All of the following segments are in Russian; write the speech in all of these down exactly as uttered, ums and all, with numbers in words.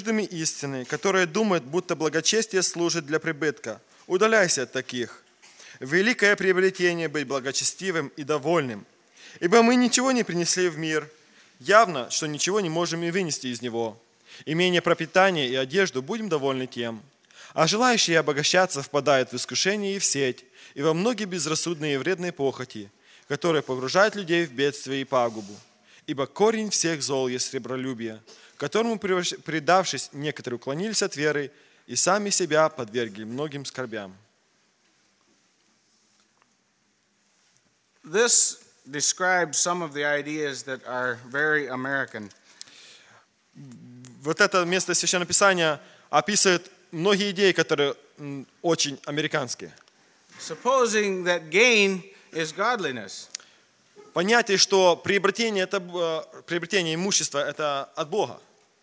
чуждыми истины, которые думают, будто благочестие служит для прибытка. Удаляйся от таких. Великое приобретение быть благочестивым и довольным. Ибо мы ничего не принесли в мир. Явно, что ничего не можем и вынести из него. Имея пропитание и одежду, будем довольны тем. А желающие обогащаться впадают в искушение и в сеть, и во многие безрассудные и вредные похоти, которые погружают людей в бедствие и пагубу. Ибо корень всех зол есть сребролюбие, которому, предавшись, некоторые уклонились от веры и сами себя подвергли многим скорбям. This describes some of the ideas that are very American. Вот это место Священного Писания описывает многие идеи, которые очень американские. Supposing that gain is godliness. Понятие, что приобретение, это, приобретение имущества – это от Бога.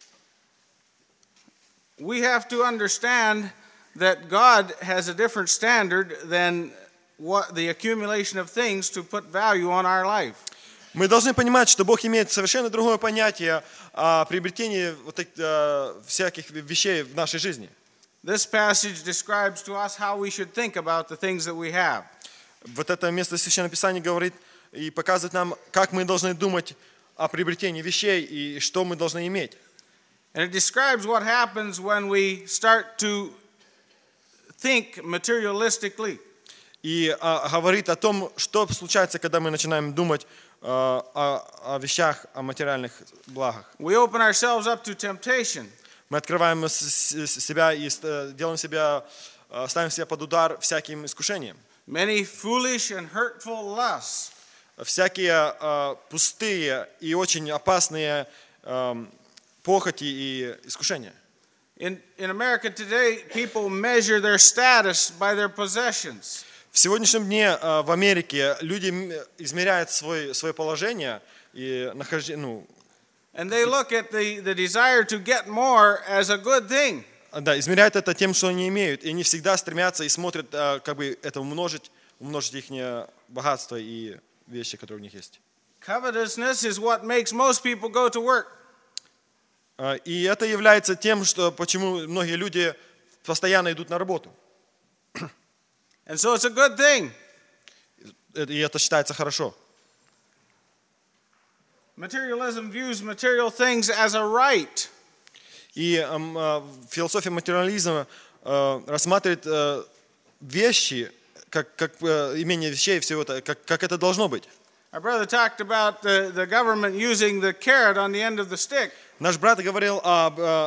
We have to understand that God has a different standard than what the accumulation of things to put value on our life. Мы должны понимать, что Бог имеет совершенно другое понятие о приобретении вот таких, э, всяких вещей в нашей жизни. This passage describes to us how we should think about the things that we have. Вот это место Священного Писания говорит и показывает нам, как мы должны думать о приобретении вещей и что мы должны иметь. And it describes what happens when we start to think materialistically. И а, говорит о том, что случается, когда мы начинаем думать а, о, о вещах, о материальных благах. We open ourselves up to temptation. Мы открываем себя и делаем себя, ставим себя под удар всяким искушением. Many foolish and hurtful lusts. Всякие а, пустые и очень опасные а, похоти и искушения. In, in America today, people measure their status by their possessions. В сегодняшнем дне в Америке люди измеряют свое, свое положение и нахождение, ну, And they look at the, the desire to get more as a good thing. Да, измеряют это тем, что они имеют, и они всегда стремятся и смотрят, как бы это умножить, умножить их богатство и вещи, которые у них есть. Covetousness is what makes most people go to work. И это является тем, что почему многие люди постоянно идут на работу. And so it's a good thing. И это считается хорошо. Materialism views material things as a right. И э, философия материализма э, рассматривает э, вещи, как, как э, имение вещей, всего это, как, как это должно быть. Our brother talked about the, the government using the carrot on the end of the stick. Наш брат говорил об